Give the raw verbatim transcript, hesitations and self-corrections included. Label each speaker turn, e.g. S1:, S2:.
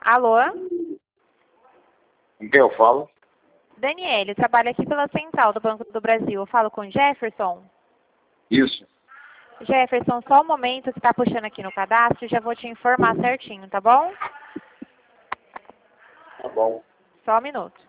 S1: Alô?
S2: Com quem eu falo?
S1: Daniele, trabalho aqui pela Central do Banco do Brasil. Eu falo com Jefferson?
S2: Isso.
S1: Jefferson, só um momento, você está puxando aqui no cadastro, já vou te informar certinho, tá bom?
S2: Tá bom.
S1: Só um minuto.